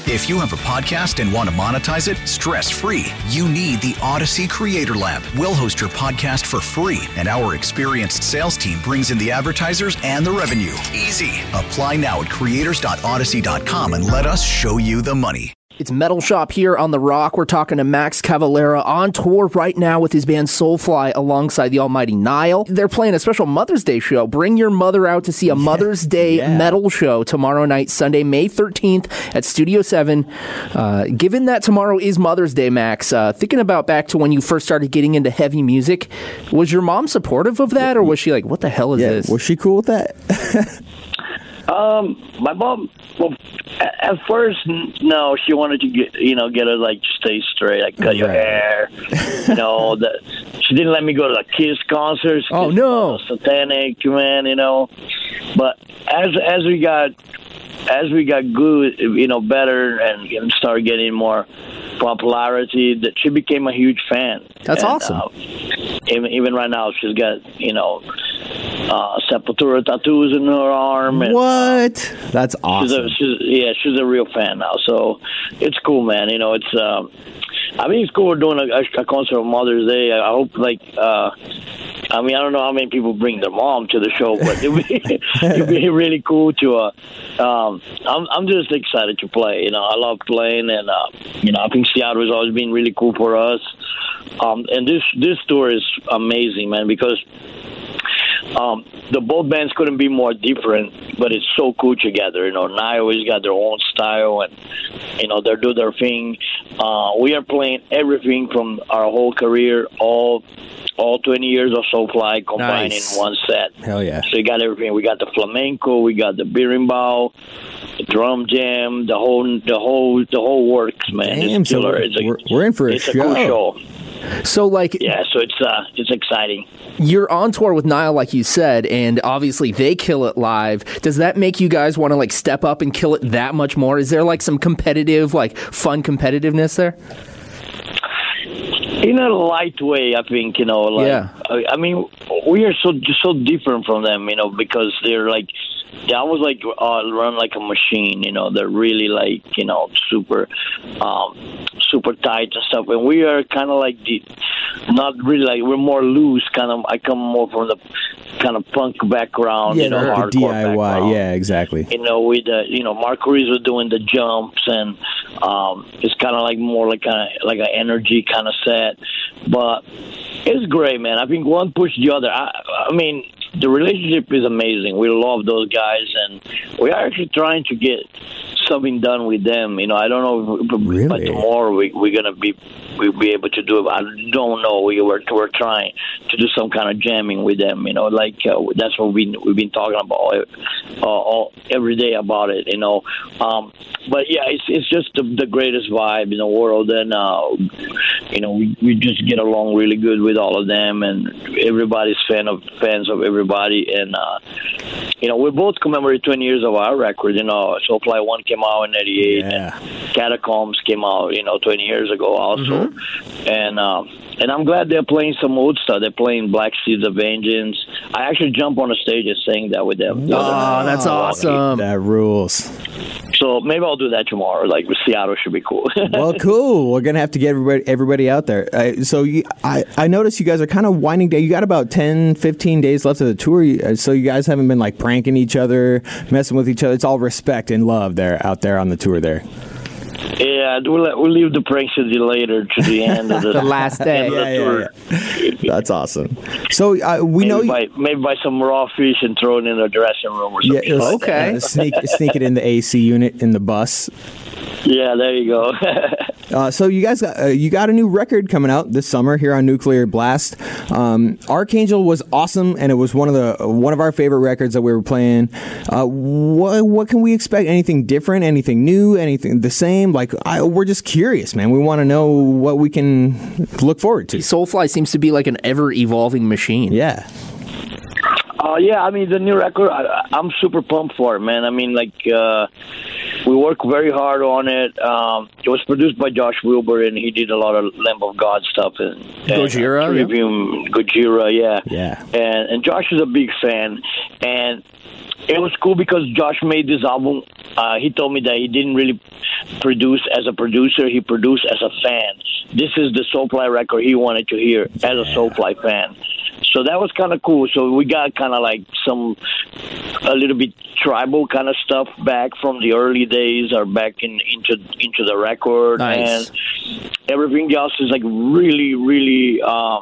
If you have a podcast and want to monetize it stress-free, you need the Odyssey Creator Lab. We'll host your podcast for free, and our experienced sales team brings in the advertisers and the revenue. Easy. Apply now at creators.odyssey.com and let us show you the money. It's Metal Shop here on The Rock. We're talking to Max Cavalera on tour right now with his band Soulfly alongside the almighty Nile. They're playing a special Mother's Day show. Bring your mother out to see a Mother's Day metal show tomorrow night, Sunday, May 13th at Studio 7. Given that tomorrow is Mother's Day, Max, thinking about back to when you first started getting into heavy music, was your mom supportive of that, or was she like, what the hell is this? Was she cool with that? My mom, well, at first, no, she wanted to get us like stay straight, like cut your hair, she didn't let me go to the Kiss concerts. Oh no, satanic, man, But as we got good, better and started getting more popularity, that she became a huge fan. That's awesome. Even right now, she's got Sepultura tattoos in her arm. And, what? That's awesome. She's a real fan now. So it's cool, man. It's cool we're doing a concert on Mother's Day. I hope I don't know how many people bring their mom to the show, but it'd be really cool to. I'm just excited to play. I love playing, and I think Seattle has always been really cool for us. And this tour is amazing, man, because the both bands couldn't be more different, but it's so cool together. Nile always got their own style, and they do their thing. We are playing everything from our whole career, all 20 years of Soulfly combined in one set. Hell yeah! So you got everything. We got the flamenco, we got the berimbau, the drum jam, the whole works, man. Damn, it's killer. We're in for a show. It's a cool show. So so it's exciting. You're on tour with Nile, like you said, and obviously they kill it live. Does that make you guys want to step up and kill it that much more? Is there some competitive, fun competitiveness there? In a light way, I think, I mean, we are so different from them, because they're they almost run like a machine, they're really super tight and stuff, and we are kind of not really we're more loose, I come more from the kind of punk background, hardcore DIY background. Yeah, exactly. With Mark Reese was doing the jumps, and it's kind of more like an energy kind of set, but it's great, man. I think one pushed the other. I mean, the relationship is amazing. We love those guys, and we are actually trying to get something done with them. I don't know if by tomorrow we're gonna we'll be able to do it. I don't know. We're trying to do some kind of jamming with them. That's what we've been talking about all every day about it. But yeah, it's just the greatest vibe in the world, and we just get along really good with all of them, and everybody's fans of everybody, and we both commemorate 20 years of our record. Soulfly 1 came out in '88, and Catacombs came out 20 years ago also, and I'm glad they're playing some old stuff. They're playing Black Seeds of Vengeance. I actually jumped on the stage and sang that with them. Oh, that's awesome. That rules. So maybe I'll do that tomorrow. Seattle should be cool. Well, cool. We're gonna have to get everybody out there. I noticed you guys are kind of winding down. You got about 10, 15 days left of the tour. So you guys haven't been pranking each other, messing with each other. It's all respect and love out there on the tour there. Yeah, we'll leave the pranks to later, to the end of the last day. Yeah. That's awesome. So maybe buy some raw fish and throw it in the dressing room or something. Yeah, okay. Sneak it in the AC unit in the bus. Yeah, there you go. So you guys you got a new record coming out this summer here on Nuclear Blast. Archangel was awesome, and it was one of our favorite records that we were playing. What can we expect? Anything different? Anything new? Anything the same? We're just curious, man. We want to know what we can look forward to. Soulfly seems to be an ever-evolving machine. Yeah. Yeah, I mean, the new record, I'm super pumped for it, man. I mean, we worked very hard on it. It was produced by Josh Wilbur, and he did a lot of Lamb of God stuff. And Gojira? Gojira, yeah. Yeah. And Josh is a big fan. And it was cool because Josh made this album he told me that he didn't really produce as a producer. He produced as a fan. This is the Soulfly record he wanted to hear as a Soulfly fan. So that was kind of cool. So we got kind of like a little bit tribal kind of stuff back from the early days, or back into the record. Nice. And everything else is like really, really,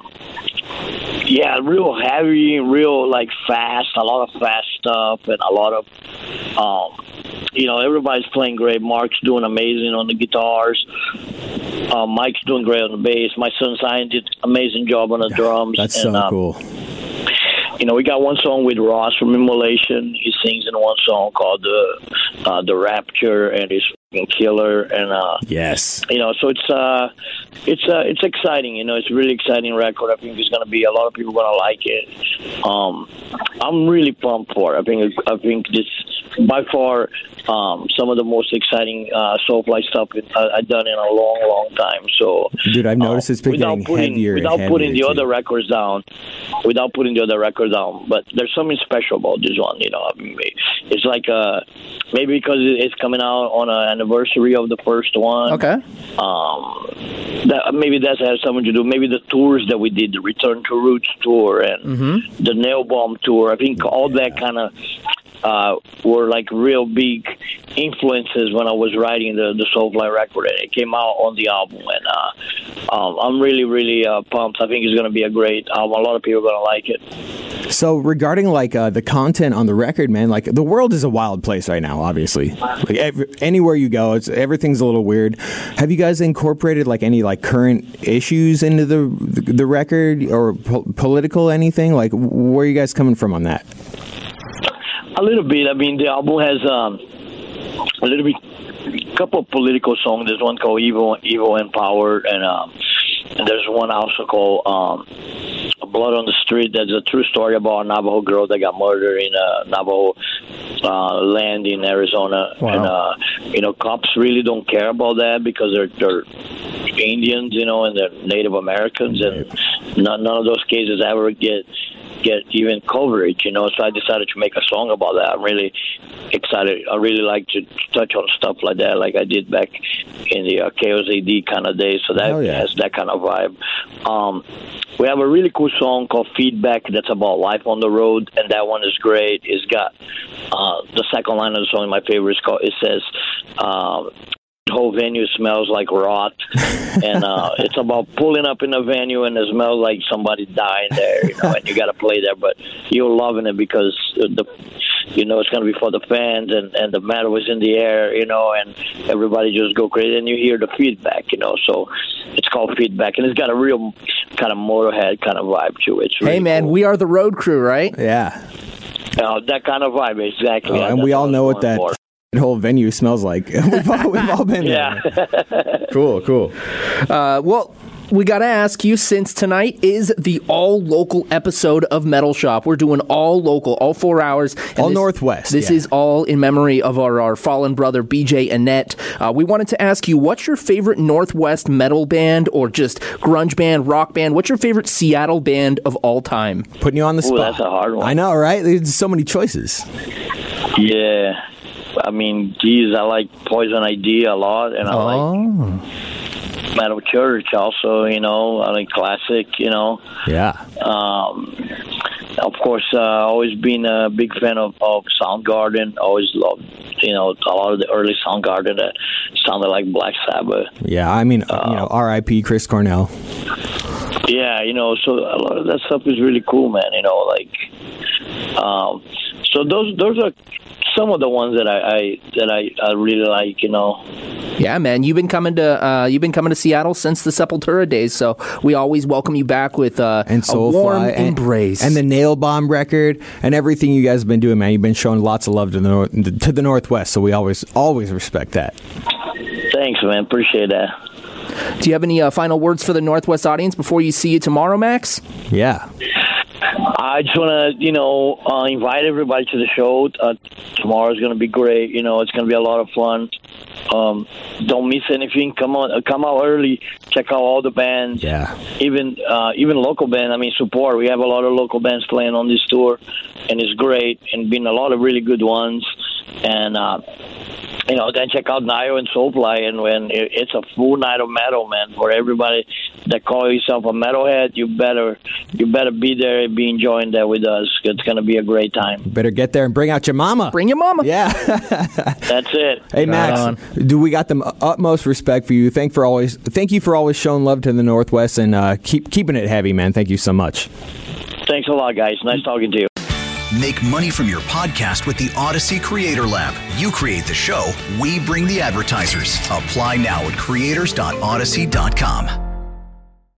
real heavy, real like fast, a lot of fast stuff, and a lot of, everybody's playing great. Mark's doing amazing on the guitars. Mike's doing great on the bass. My son Zion did an amazing job on the drums. That's so cool. We got one song with Ross from Immolation. He sings in one song called the Rapture, and he's fucking killer. And yes, so it's exciting. It's a really exciting record. I think it's going to be a lot of people going to like it. I'm really pumped for it. I think this by far some of the most exciting Soulfly stuff I've done in a long, long time. So, dude, I've noticed it's been getting heavier. Without putting the other records down, but there's something special about this one. It's like maybe because it's coming out on an anniversary of the first one. Okay. Maybe that has something to do. Maybe the tours that we did, the Return to Roots tour and the Nail Bomb tour. I think all that kind of were like real big influences when I was writing the Soulfly record, and it came out on the album. And I'm really, really pumped. I think it's going to be a great album. A lot of people are going to like it. So regarding like the content on the record, man, like the world is a wild place right now. Obviously, like anywhere you go, everything's a little weird. Have you guys incorporated like any like current issues into the record, or political anything? Like, where are you guys coming from on that? A little bit. I mean, the album has a little bit, a couple of political songs. There's one called Evil and Power, and there's one also called Blood on the Street. That's a true story about a Navajo girl that got murdered in a Navajo land in Arizona. Wow. And cops really don't care about that because they're Indians, and they're Native Americans, and none of those cases ever get even coverage, so I decided to make a song about that. I'm really excited. I really like to touch on stuff like that, like I did back in the Chaos AD kind of days, so that has that kind of vibe. We have a really cool song called Feedback that's about life on the road, and that one is great. It's got the second line of the song, my favorite, it says, the whole venue smells like rot, and it's about pulling up in a venue and it smells like somebody dying there, and you got to play there, but you're loving it because it's going to be for the fans, and the metal was in the air, and everybody just go crazy, and you hear the feedback, so it's called Feedback, and it's got a real kind of Motorhead kind of vibe to it. Really, hey man, cool. We are the road crew, right? Yeah. That kind of vibe, exactly. And we all know what that whole venue smells like. We've all been there. Yeah. Cool. Well, we got to ask you, since tonight is the all-local episode of Metal Shop. We're doing all local, all 4 hours. All Northwest. This is all in memory of our fallen brother, BJ Annette. We wanted to ask you, what's your favorite Northwest metal band, or just grunge band, rock band? What's your favorite Seattle band of all time? Putting you on the spot. That's a hard one. I know, right? There's so many choices. Yeah. I mean, I like Poison Idea a lot, and I like Metal Church also, I like classic, Yeah. Of course, always been a big fan of Soundgarden. Always loved, a lot of the early Soundgarden that sounded like Black Sabbath. Yeah, I mean, R.I.P. Chris Cornell. Yeah, so a lot of that stuff is really cool, man. So those are some of the ones that I really like, Yeah, man, you've been coming to Seattle since the Sepultura days, so we always welcome you back with a warm embrace. And the Nail Bomb record and everything you guys have been doing, man. You've been showing lots of love to the Northwest, so we always respect that. Thanks, man. Appreciate that. Do you have any final words for the Northwest audience before you see you tomorrow, Max? Yeah. I just want to, invite everybody to the show. Tomorrow's going to be great. It's going to be a lot of fun. Don't miss anything. Come out early. Check out all the bands. Yeah. Even local bands. I mean, support. We have a lot of local bands playing on this tour, and it's great. And been a lot of really good ones. And then check out Nio and Soulfly, and when it's a full night of metal, man. For everybody that call yourself a metalhead, you better be there and be enjoying that with us. It's going to be a great time. Better get there and bring out your mama. Bring your mama. Yeah. That's it. Hey, Max, we got the utmost respect for you. Thank you for always showing love to the Northwest and keeping it heavy, man. Thank you so much. Thanks a lot, guys. Nice talking to you. Make money from your podcast with the Odyssey Creator Lab. You create the show, we bring the advertisers. Apply now at creators.odyssey.com.